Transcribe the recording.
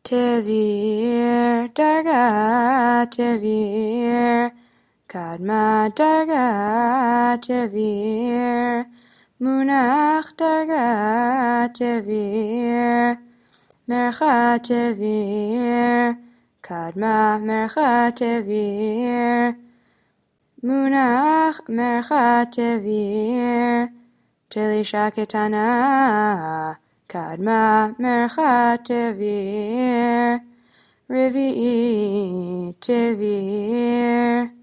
Tevir, darga, tevir, kadma, darga, tevir, munach, darga, tevir, mercha, tevir, kadma, mercha, tevir, munach, mercha, tevir, telisha ketana, kadma, mercha, tevir, revi'i, tevir.